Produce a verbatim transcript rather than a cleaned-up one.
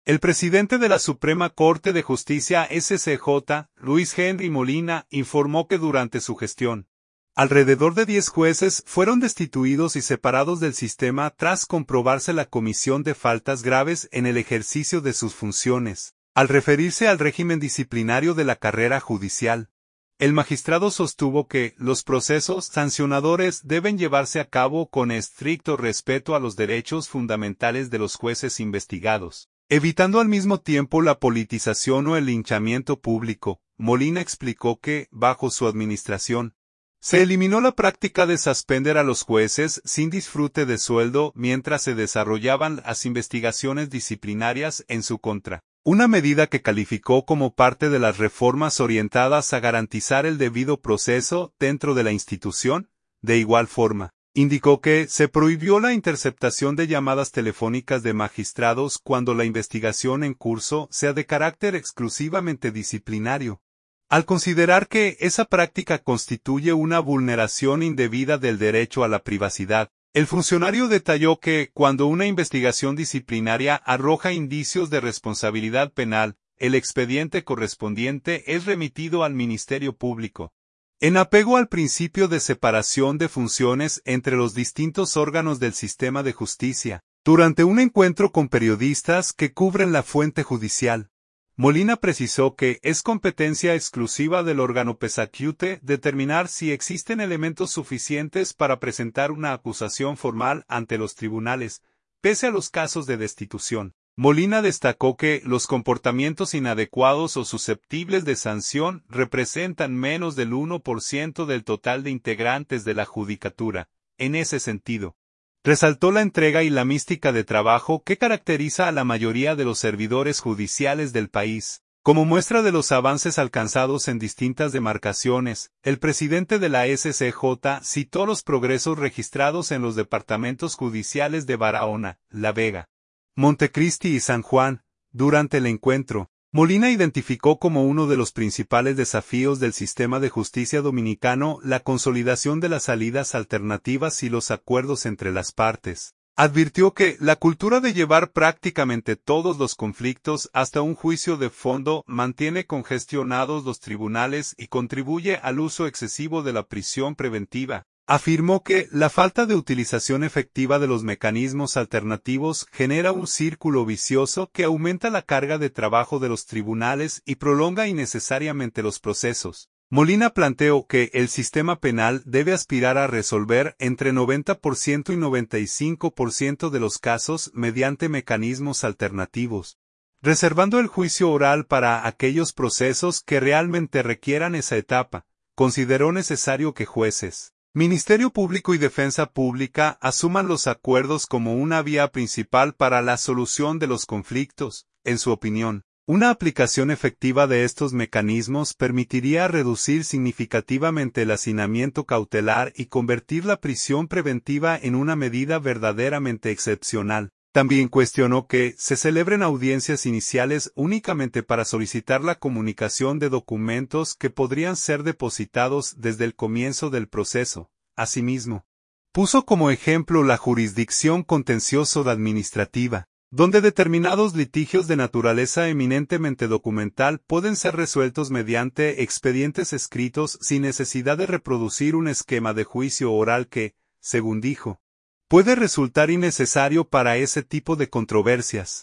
El presidente de la Suprema Corte de Justicia S C J, Luis Henry Molina, informó que durante su gestión, alrededor de diez jueces fueron destituidos y separados del sistema tras comprobarse la comisión de faltas graves en el ejercicio de sus funciones. Al referirse al régimen disciplinario de la carrera judicial, el magistrado sostuvo que los procesos sancionadores deben llevarse a cabo con estricto respeto a los derechos fundamentales de los jueces investigados, evitando al mismo tiempo la politización o el linchamiento público. Molina explicó que, bajo su administración, se eliminó la práctica de suspender a los jueces sin disfrute de sueldo mientras se desarrollaban las investigaciones disciplinarias en su contra, una medida que calificó como parte de las reformas orientadas a garantizar el debido proceso dentro de la institución. De igual forma, indicó que se prohibió la interceptación de llamadas telefónicas de magistrados cuando la investigación en curso sea de carácter exclusivamente disciplinario, al considerar que esa práctica constituye una vulneración indebida del derecho a la privacidad. El funcionario detalló que, cuando una investigación disciplinaria arroja indicios de responsabilidad penal, el expediente correspondiente es remitido al Ministerio Público, en apego al principio de separación de funciones entre los distintos órganos del sistema de justicia. Durante un encuentro con periodistas que cubren la fuente judicial, Molina precisó que es competencia exclusiva del órgano pesacute determinar si existen elementos suficientes para presentar una acusación formal ante los tribunales, pese a los casos de destitución. Molina destacó que los comportamientos inadecuados o susceptibles de sanción representan menos del uno por ciento del total de integrantes de la judicatura. En ese sentido, resaltó la entrega y la mística de trabajo que caracteriza a la mayoría de los servidores judiciales del país. Como muestra de los avances alcanzados en distintas demarcaciones, el presidente de la S C J citó los progresos registrados en los departamentos judiciales de Barahona, La Vega, Montecristi y San Juan. Durante el encuentro, Molina identificó como uno de los principales desafíos del sistema de justicia dominicano la consolidación de las salidas alternativas y los acuerdos entre las partes. Advirtió que la cultura de llevar prácticamente todos los conflictos hasta un juicio de fondo mantiene congestionados los tribunales y contribuye al uso excesivo de la prisión preventiva. Afirmó que la falta de utilización efectiva de los mecanismos alternativos genera un círculo vicioso que aumenta la carga de trabajo de los tribunales y prolonga innecesariamente los procesos. Molina planteó que el sistema penal debe aspirar a resolver entre noventa por ciento y noventa y cinco por ciento de los casos mediante mecanismos alternativos, reservando el juicio oral para aquellos procesos que realmente requieran esa etapa. Consideró necesario que jueces, Ministerio Público y Defensa Pública asuman los acuerdos como una vía principal para la solución de los conflictos. En su opinión, una aplicación efectiva de estos mecanismos permitiría reducir significativamente el hacinamiento cautelar y convertir la prisión preventiva en una medida verdaderamente excepcional. También cuestionó que se celebren audiencias iniciales únicamente para solicitar la comunicación de documentos que podrían ser depositados desde el comienzo del proceso. Asimismo, puso como ejemplo la jurisdicción contencioso-administrativa, donde determinados litigios de naturaleza eminentemente documental pueden ser resueltos mediante expedientes escritos sin necesidad de reproducir un esquema de juicio oral que, según dijo, puede resultar innecesario para ese tipo de controversias.